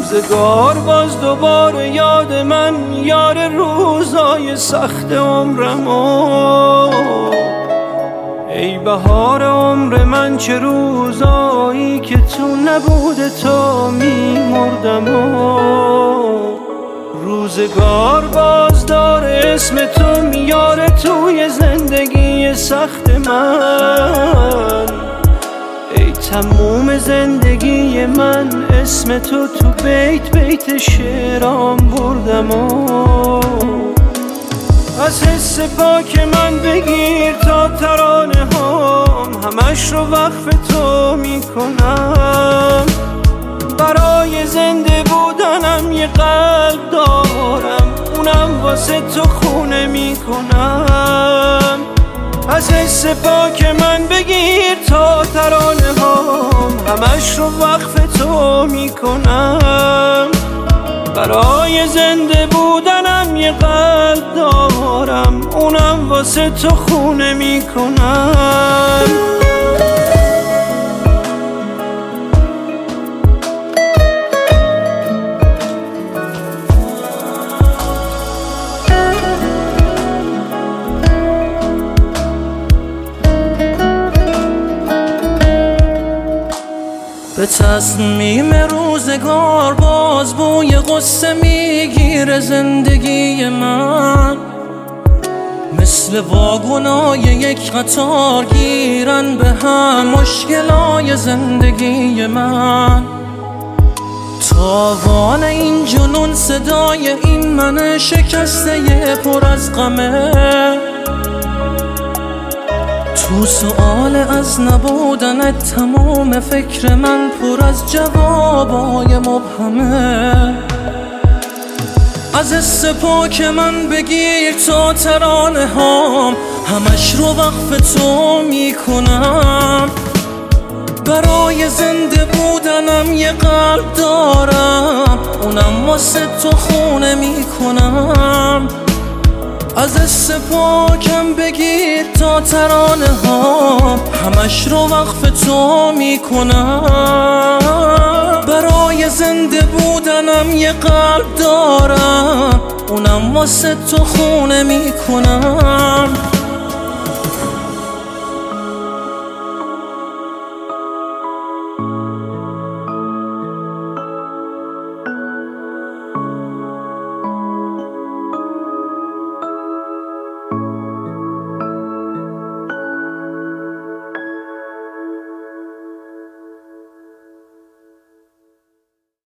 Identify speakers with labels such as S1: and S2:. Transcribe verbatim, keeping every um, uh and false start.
S1: روزگار باز دوباره یاد من، یار روزای سخت عمرمو. ای بهار عمر من، چه روزایی که تو نبوده تا میمردم. روزگار باز داره اسم تو میاره توی زندگی سخت من. ای تموم زندگی من، اسم تو تو بیت بیت شعرام بردم. از حس پاک من بگیر تا ترانه هام، همش رو وقف تو میکنم. برای زنده بودنم یه قلب دارم، اونم واسه تو خونه میکنم. از حس پاک من بگیر تا ترانه هام، همش رو وقف تو میکنم. برای زنده بودنم یه قلب دارم، اونم واسه تو خونه میکنم.
S2: به تصمیم روزگار باز بوی غصه میگیره زندگی من. مثل واگنای یک قطار گیرن به هم مشکلای زندگی من. تاوان این جنون صدای این من شکسته پر از غمه. تو سؤال از نبودنت تمام فکر من پر از جوابای مبهمه. از حس پاک من بگیر تا ترانه هام، همش رو وقف تو میکنم. برای زنده بودنم یه قلب دارم، اونم واسه تو خونه میکنم. از حس پاکم بگیر تا ترانه هام، همش رو وقف تو میکنم. برای زنده بودنم یه قلب دارم، اونم واسه تو خونه میکنم.